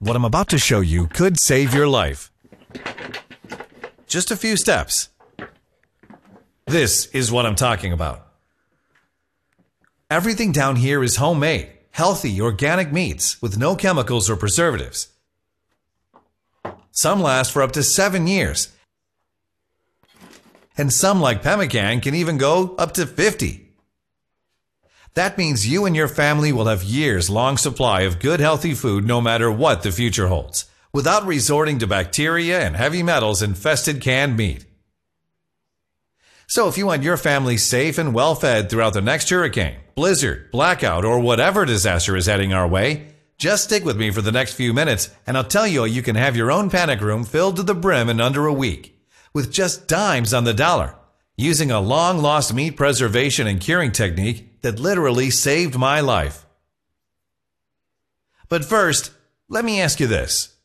What I'm about to show you could save your life. Just a few steps. This is what I'm talking about. Everything down here is homemade, healthy, organic meats with no chemicals or preservatives. Some last for up to 7 years. And some, like pemmican, can even go up to 50. That means you and your family will have years-long supply of good, healthy food no matter what the future holds, without resorting to bacteria and heavy metals-infested canned meat. So if you want your family safe and well-fed throughout the next hurricane, blizzard, blackout, or whatever disaster is heading our way, just stick with me for the next few minutes and I'll tell you you can have your own panic room filled to the brim in under a week, with just dimes on the dollar, using a long-lost meat preservation and curing technique that literally saved my life. But first, let me ask you this.